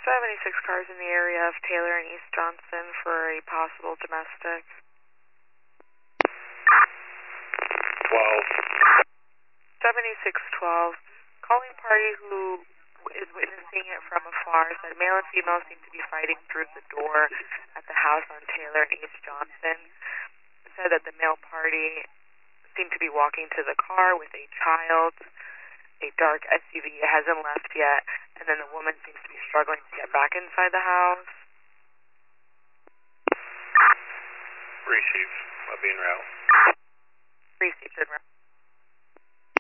76 cars in the area of Taylor and East Johnston for a possible domestic. 12. 7612. Calling party who is witnessing it from afar said male and female seem to be fighting through the door at the house on Taylor and East Johnston. Said that the male party seemed to be walking to the car with a child. A dark SUV hasn't left yet, and then the woman seems to be struggling to get back inside the house. Receive. I'll be en route. Received.